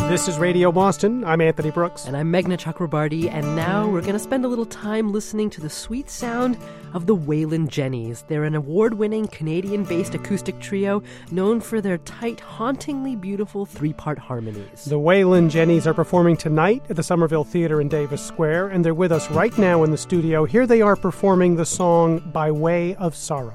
This is Radio Boston. I'm Anthony Brooks. And I'm Meghna Chakrabarty, and now we're going to spend a little time listening to the sweet sound of the Waylon Jennies. They're an award-winning Canadian-based acoustic trio known for their tight, hauntingly beautiful three-part harmonies. The Waylon Jennies are performing tonight at the Somerville Theatre in Davis Square, and they're with us right now in the studio. Here they are performing the song By Way of Sorrow.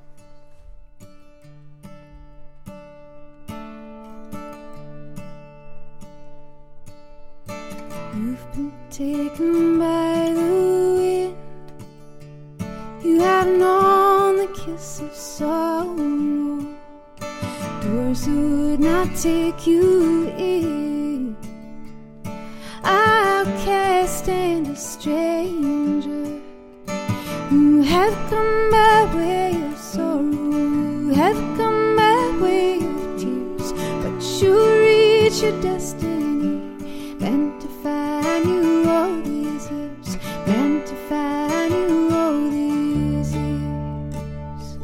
You've been taken by the wind. You have known the kiss of sorrow. Doors would not take you in. Outcast and a stranger. You have come by way of sorrow. You have come by way of tears. But you reach your destiny. Meant to find you all these years. Meant to find you all these years.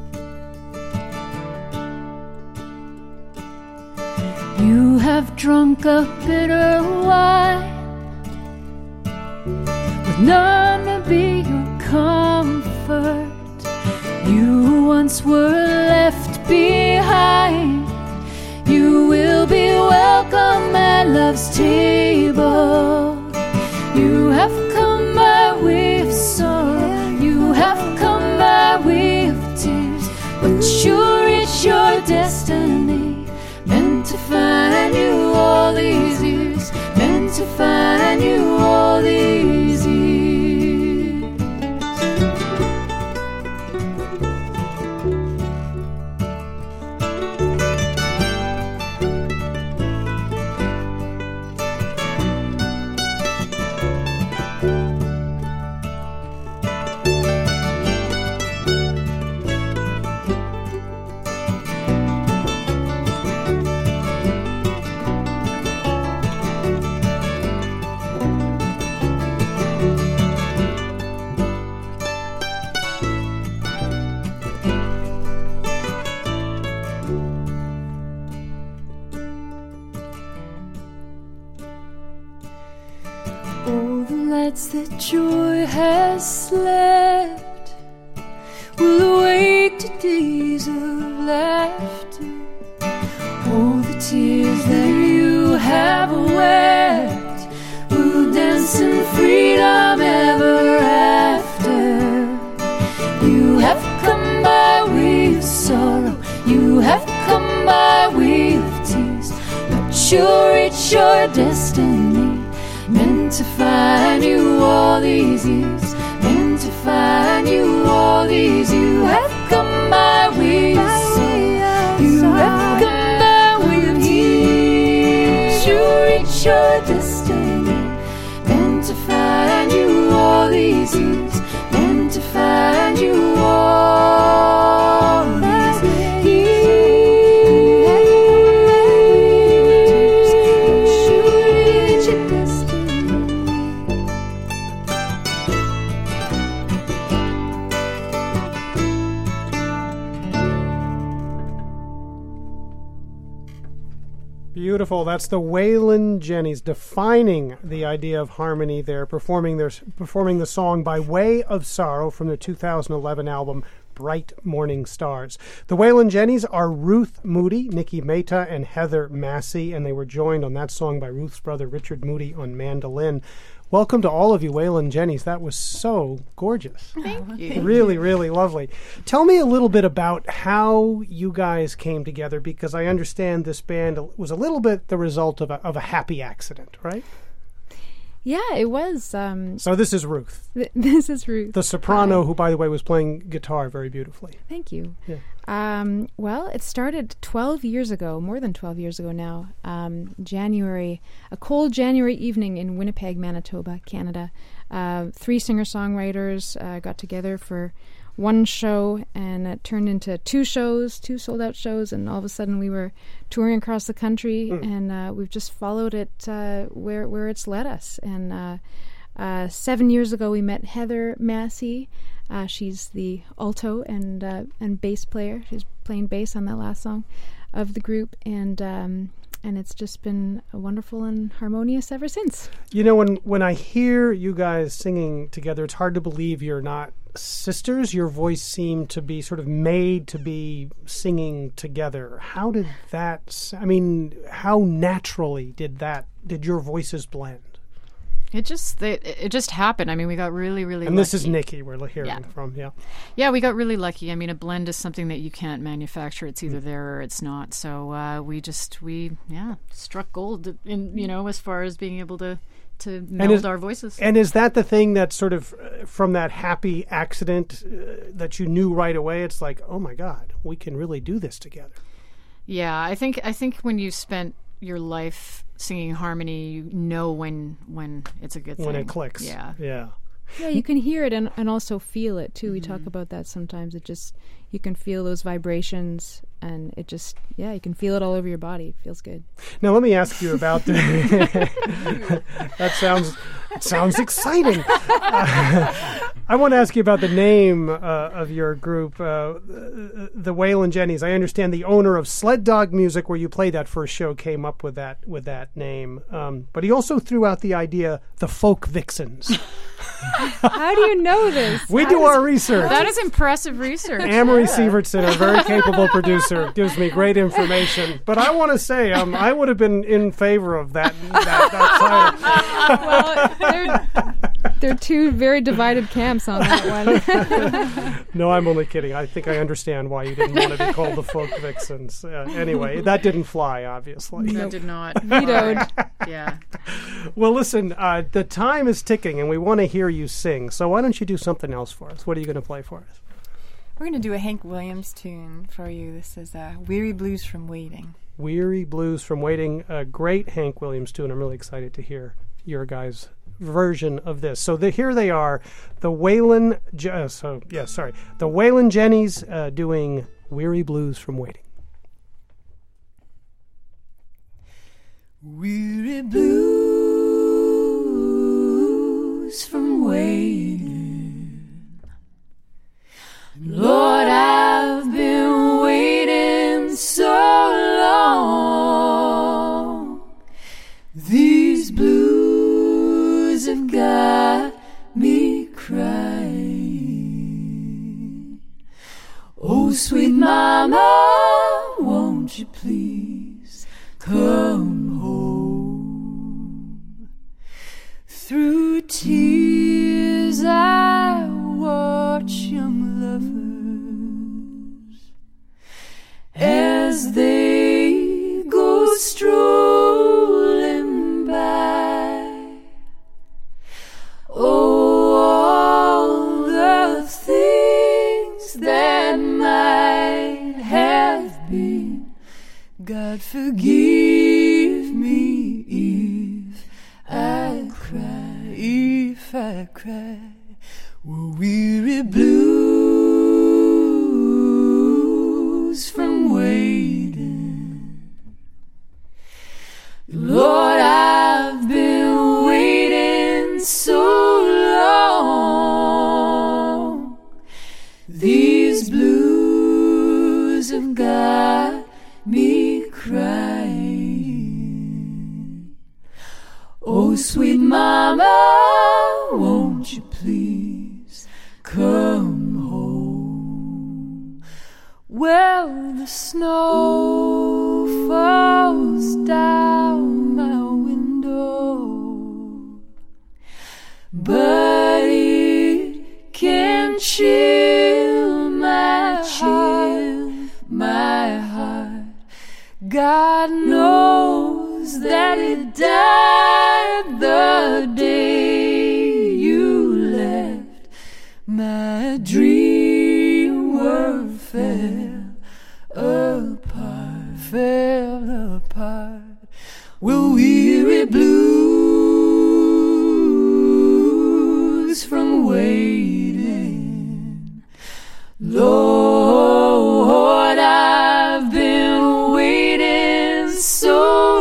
You have drunk a bitter wine with none to be your comfort. You once were left behind. You will be welcome at love's table. You have come by way of sorrow. You have come by way of tears. But you reach your destiny. Meant to find you all these years. Meant to find you all these years. That joy has slept will awake to days of laughter. All the tears that you have wept will dance in freedom ever after. You have come by way of sorrow. You have come by way of tears. But you'll reach your destiny. Meant to find you all these years. Meant to find you all these. You have come by way of sorrow. You have come by way of tears. You reach your destiny. Meant to find you all these years. Meant to find you all these years. Beautiful. That's the Waylon Jennies defining the idea of harmony there, performing the song By Way of Sorrow from their 2011 album Bright Morning Stars. The Waylon Jennies are Ruth Moody, Nikki Mehta, and Heather Massey, and they were joined on that song by Ruth's brother Richard Moody on mandolin. Welcome to all of you, Waylon Jennies. That was so gorgeous. Thank you. Really, really lovely. Tell me a little bit about how you guys came together, because I understand this band was a little bit the result of a happy accident, right? Yeah, it was. So this is Ruth. This is Ruth. The soprano, who, by the way, was playing guitar very beautifully. Thank you. Yeah. Well, it started 12 years ago, more than 12 years ago now, a cold January evening in Winnipeg, Manitoba, Canada. 3 singer-songwriters got together for one show, and it turned into 2 shows, 2 sold-out shows, and all of a sudden we were touring across the country, and we've just followed it where it's led us. And 7 years ago we met Heather Massey. She's the alto and bass player. She's playing bass on that last song. of the group, and it's just been wonderful and harmonious ever since. You know, when I hear you guys singing together, it's hard to believe you're not sisters. Your voice seemed to be sort of made to be singing together. How did that, how naturally did your voices blend? It just happened. I mean, we got really, really lucky. And this is Nikki we're hearing from, yeah. Yeah, we got really lucky. I mean, a blend is something that you can't manufacture. It's either there or it's not. So we struck gold as far as being able to meld our voices. And is that the thing that sort of, from that happy accident that you knew right away, it's like, oh my God, we can really do this together? Yeah, I think when you've spent your life singing harmony, you know when it's a good thing. When it clicks. Yeah. Yeah. Yeah, you can hear it and also feel it too. We talk about that sometimes. You can feel those vibrations, and it just, you can feel it all over your body. It feels good. Now let me ask you about that sounds exciting. I want to ask you about the name of your group, the Waylon Jennys. I understand the owner of Sled Dog Music, where you played that first show, came up with that name. But he also threw out the idea, the Folk Vixens. How do you know this? We do our research. That is impressive research. Amory Sievertson, a very capable producer, gives me great information. But I want to say, I would have been in favor of that title. Well, there are two very divided camps on that one. No, I'm only kidding. I think I understand why you didn't want to be called the Folk Vixens. Anyway, that didn't fly, obviously. That did not. Vetoed. Yeah. Well, listen, the time is ticking, and we want to hear you sing. So why don't you do something else for us? What are you going to play for us? We're going to do a Hank Williams tune for you. This is Weary Blues from Waiting. Weary Blues from Waiting, a great Hank Williams tune. I'm really excited to hear your guys' version of this. So here they are, the Waylon Jennys doing Weary Blues from Waiting. Weary blues from waiting, Lord, I've been waiting so long. These blues have got me crying. Oh, sweet mama, won't you please come home? Through tears I watch young lovers as they go strolling by. Oh, all the things that might have been, God forgive me if I cry. We're weary blues from waiting. Lord, I've been waiting so long. These blues have got me crying. Oh, sweet mama, won't you please come home? Well, the snow falls down my window, but it can chill my heart. God knows that it died the day you left. My dream world fell apart. We're weary blues from waiting. Lord, I've been waiting so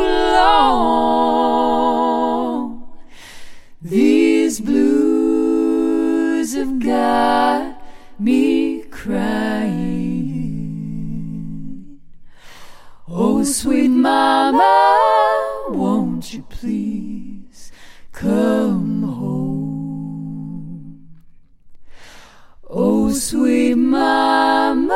long. These blues have got me crying. Oh, sweet mama, won't you please come home? Oh, sweet mama,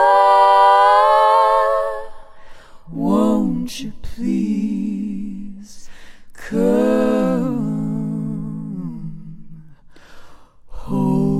won't you please come home?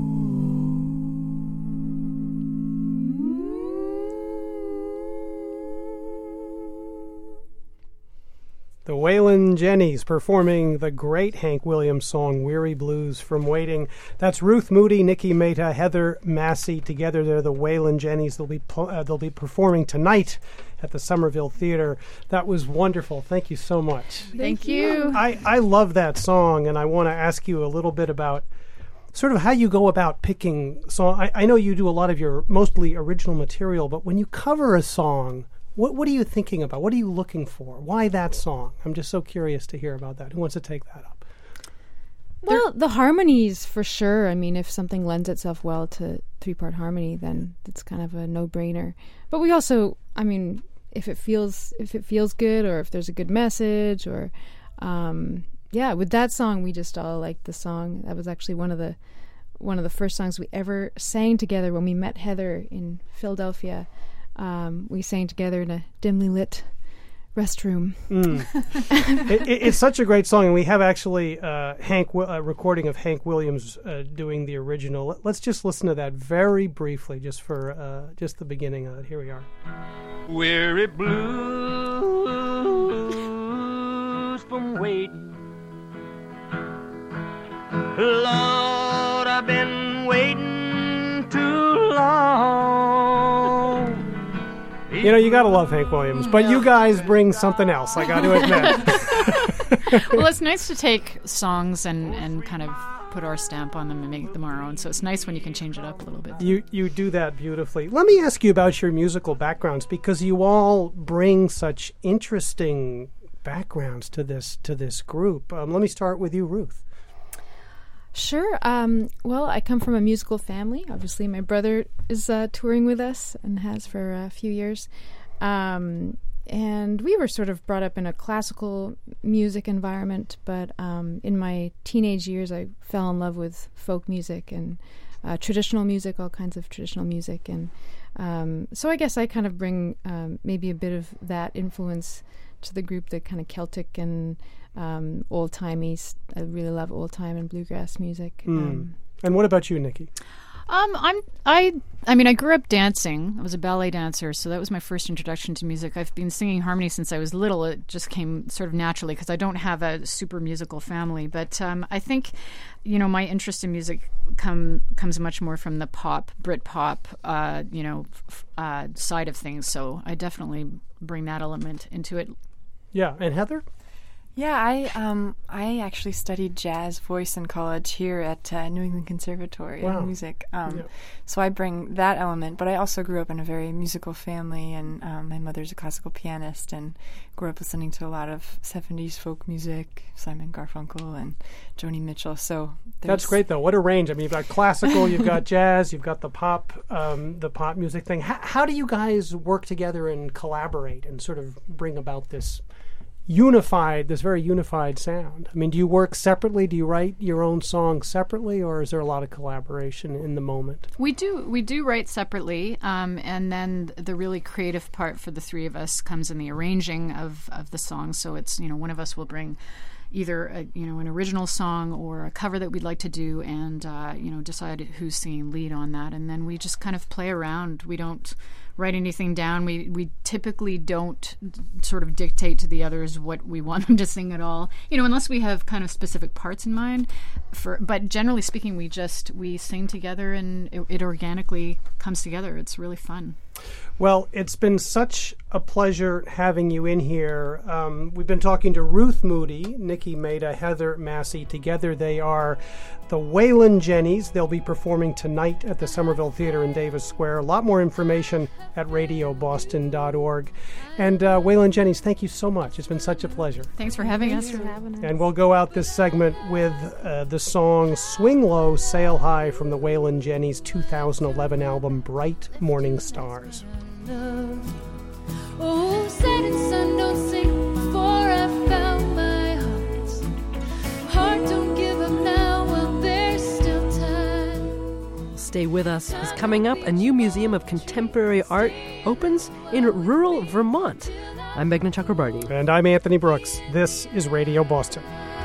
The Waylon Jennys performing the great Hank Williams song, Weary Blues from Waiting. That's Ruth Moody, Nikki Mehta, Heather Massey. Together they're the Waylon Jennys. They'll be performing tonight at the Somerville Theater. That was wonderful. Thank you so much. Thank you. I love that song, and I want to ask you a little bit about sort of how you go about picking song. I know you do a lot of your mostly original material, but when you cover a song, what are you thinking about? What are you looking for? Why that song? I'm just so curious to hear about that. Who wants to take that up? Well, the harmonies for sure. I mean, if something lends itself well to 3-part harmony, then it's kind of a no-brainer. But we also, I mean, if it feels good, or if there's a good message, or with that song, we just all liked the song. That was actually one of the first songs we ever sang together when we met Heather in Philadelphia. We sang together in a dimly lit restroom. It's such a great song, and we have actually a recording of Hank Williams doing the original. Let's just listen to that very briefly, just for just the beginning of it. Here we are. Weary blues from waiting. Lord, I've been waiting too long. You know, you got to love Hank Williams, but you guys bring something else, I got to admit. Well, it's nice to take songs and kind of put our stamp on them and make them our own. So it's nice when you can change it up a little bit. You do that beautifully. Let me ask you about your musical backgrounds, because you all bring such interesting backgrounds to this group. Let me start with you, Ruth. Sure. Well, I come from a musical family. Obviously, my brother is touring with us and has for a few years. And we were sort of brought up in a classical music environment, but in my teenage years, I fell in love with folk music and traditional music, all kinds of traditional music. And so I guess I kind of bring maybe a bit of that influence to the group, the kind of Celtic and old-timey. I really love old-time and bluegrass music. And what about you, Nikki? I mean, I grew up dancing. I was a ballet dancer, so that was my first introduction to music. I've been singing harmony since I was little. It just came sort of naturally because I don't have a super musical family. But I think, you know, my interest in music comes much more from the pop, Brit pop, side of things. So I definitely bring that element into it. Yeah, and Heather? Yeah, I actually studied jazz voice in college here at New England Conservatory of Music. So I bring that element, but I also grew up in a very musical family, and my mother's a classical pianist, and grew up listening to a lot of 70s folk music, Simon Garfunkel and Joni Mitchell. So that's great, though. What a range! I mean, you've got classical, you've got jazz, you've got the pop music thing. How do you guys work together and collaborate and sort of bring about this very unified sound? I mean, do you work separately? Do you write your own songs separately, or is there a lot of collaboration in the moment? We do write separately, and then the really creative part for the three of us comes in the arranging of the songs. So it's, you know, one of us will bring either an original song or a cover that we'd like to do, and decide who's singing lead on that, and then we just kind of play around. We don't write anything down. We typically don't sort of dictate to the others what we want them to sing at all, unless we have kind of specific parts in mind. But generally speaking, we sing together, and it organically comes together. It's really fun. Well, it's been such a pleasure having you in here. We've been talking to Ruth Moody, Nikki Mehta, Heather Massey. Together they are the Waylon Jennys. They'll be performing tonight at the Somerville Theater in Davis Square. A lot more information at radioboston.org. And Waylon Jennys, thank you so much. It's been such a pleasure. Thanks for having us. And we'll go out this segment with the song Swing Low, Sail High from the Waylon Jennys' 2011 album Bright Morning Stars. Oh, setting sun don't sink before I found my heart. Don't give up now while there's still time. Stay with us, because coming up, a new museum of contemporary art opens in rural Vermont. I'm Meghna Chakrabarti. And I'm Anthony Brooks. This is Radio Boston.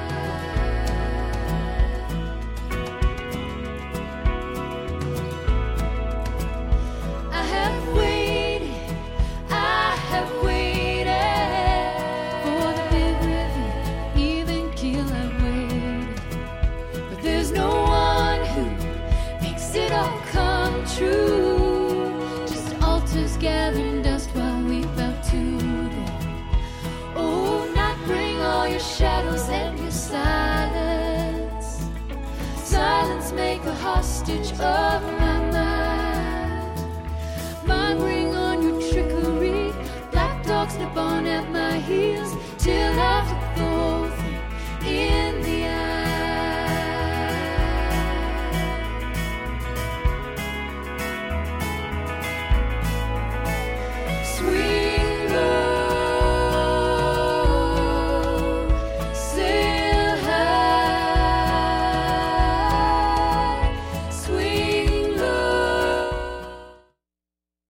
Make a hostage of my mind. Mine, bring on your trickery. Black dogs nip on at my heels till I look both in the